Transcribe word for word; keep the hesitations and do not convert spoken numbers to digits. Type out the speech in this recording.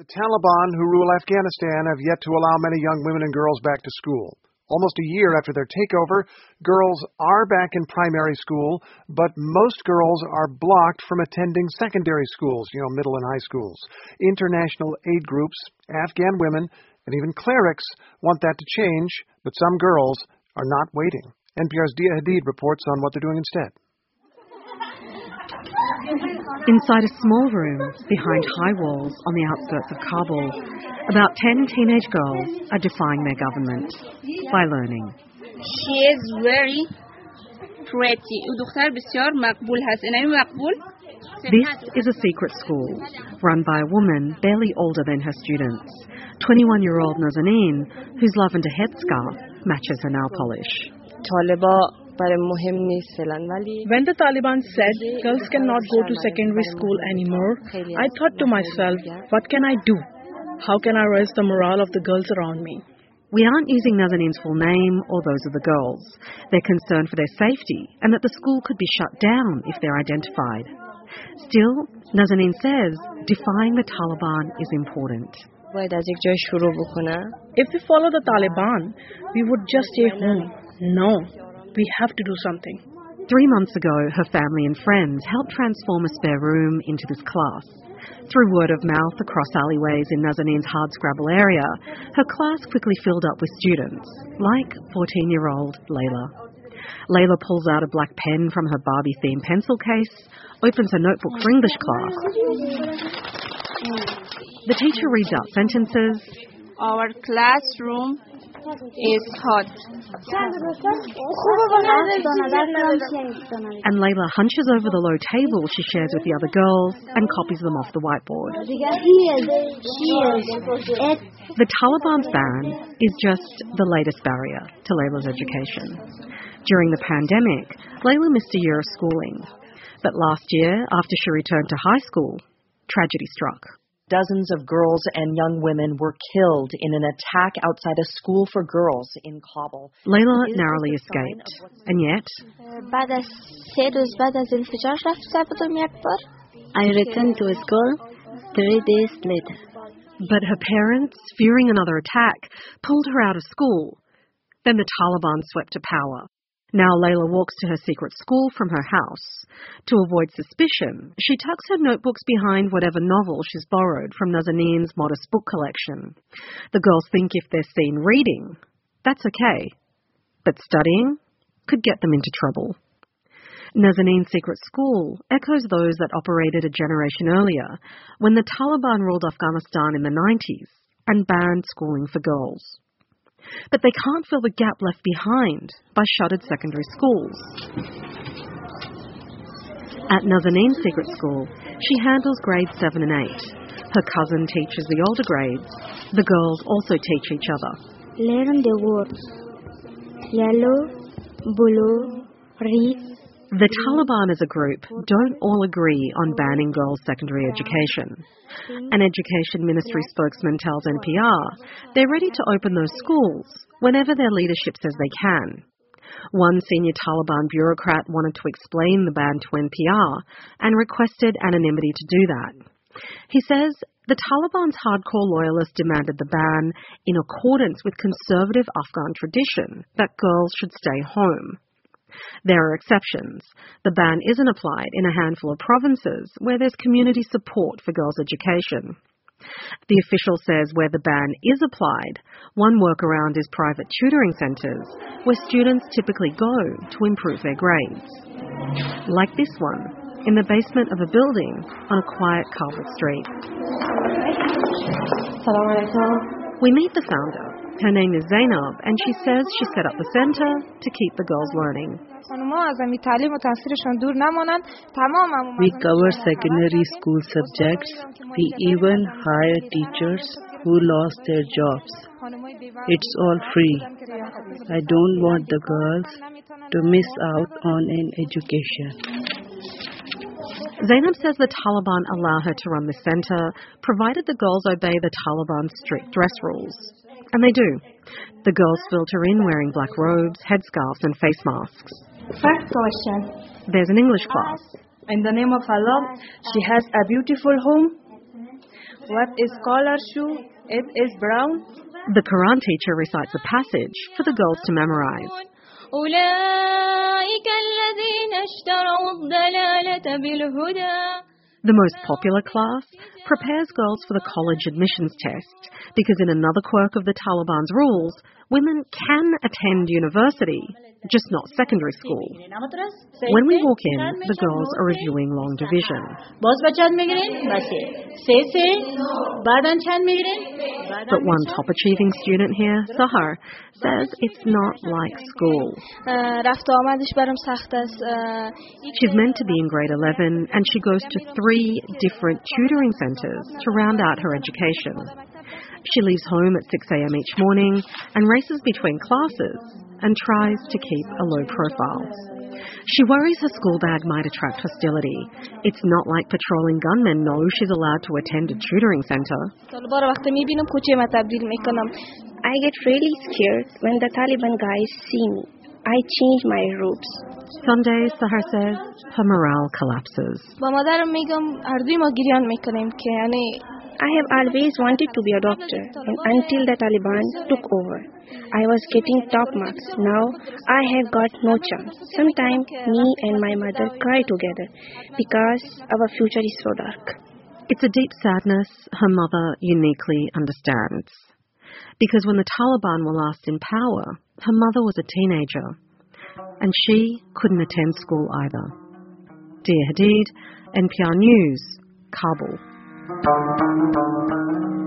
The Taliban, who rule Afghanistan, have yet to allow many young women and girls back to school. Almost a year after their takeover, girls are back in primary school, but most girls are blocked from attending secondary schools, you know, middle and high schools. International aid groups, Afghan women, and even clerics want that to change, but some girls are not waiting. N P R's Dia Hadid reports on what they're doing instead. Inside a small room, behind high walls on the outskirts of Kabul, about ten teenage girls are defying their government by learning. She is very pretty. This is a secret school, run by a woman barely older than her students, twenty-one-year-old Nazanin, whose lavender headscarf matches her nail polish. When the Taliban said girls cannot go to secondary school anymore, I thought to myself, what can I do? How can I raise the morale of the girls around me? We aren't using Nazanin's full name or those of the girls. They're concerned for their safety and that the school could be shut down if they're identified. Still, Nazanin says defying the Taliban is important. If we follow the Taliban, we would just stay home. No, we have to do something. Three months ago, her family and friends helped transform a spare room into this class. Through word of mouth across alleyways in Nazanin's hardscrabble area, her class quickly filled up with students, like fourteen-year-old Layla. Layla pulls out a black pen from her Barbie-themed pencil case, opens her notebook for English class. The teacher reads out sentences. Our classroom is hot. And Layla hunches over the low table she shares with the other girls and copies them off the whiteboard. The Taliban's ban is just the latest barrier to Layla's education. During the pandemic, Layla missed a year of schooling. But last year, after she returned to high school, tragedy struck. Dozens of girls and young women were killed in an attack outside a school for girls in Kabul. Layla narrowly escaped, and yet I returned to school three days later. But her parents, fearing another attack, pulled her out of school. Then the Taliban swept to power. Now Layla walks to her secret school from her house. To avoid suspicion, she tucks her notebooks behind whatever novel she's borrowed from Nazanin's modest book collection. The girls think if they're seen reading, that's okay. But studying could get them into trouble. Nazanin's secret school echoes those that operated a generation earlier, when the Taliban ruled Afghanistan in the nineties and banned schooling for girls. But they can't fill the gap left behind by shuttered secondary schools. At Nazanin's secret school, she handles grades seven and eight. Her cousin teaches the older grades. The girls also teach each other. Learn the words. Yellow, blue, red. The Taliban as a group don't all agree on banning girls' secondary education. An Education Ministry spokesman tells N P R they're ready to open those schools whenever their leadership says they can. One senior Taliban bureaucrat wanted to explain the ban to N P R and requested anonymity to do that. He says the Taliban's hardcore loyalists demanded the ban in accordance with conservative Afghan tradition that girls should stay home. There are exceptions. The ban isn't applied in a handful of provinces where there's community support for girls' education. The official says where the ban is applied, one workaround is private tutoring centres where students typically go to improve their grades. Like this one, in the basement of a building on a quiet Kabul street. We meet the founder. Her name is Zainab, and she says she set up the centre to keep the girls learning. We cover secondary school subjects. We even hire teachers who lost their jobs. It's all free. I don't want the girls to miss out on an education. Zainab says the Taliban allow her to run the centre, provided the girls obey the Taliban's strict dress rules. And they do. The girls filter in wearing black robes, headscarves and face masks. First question. There's an English class. In the name of Allah, she has a beautiful home. What is color shoe? It is brown. The Quran teacher recites a passage for the girls to memorize. The most popular class prepares girls for the college admissions test because in another quirk of the Taliban's rules, women can attend university, just not secondary school. When we walk in, the girls are reviewing long division. But one top-achieving student here, Sahar, says it's not like school. She's meant to be in grade eleven and she goes to three different tutoring centres to round out her education. She leaves home at six a.m. each morning and races between classes and tries to keep a low profile. She worries her school bag might attract hostility. It's not like patrolling gunmen know she's allowed to attend a tutoring centre. I get really scared when the Taliban guys see me. I change my routes. Some days, Sahar says, her morale collapses. I have always wanted to be a doctor, and until the Taliban took over, I was getting top marks. Now, I have got no chance. Sometimes, me and my mother cry together because our future is so dark. It's a deep sadness her mother uniquely understands. Because when the Taliban were last in power, her mother was a teenager, and she couldn't attend school either. Dia Hadid, N P R News, Kabul.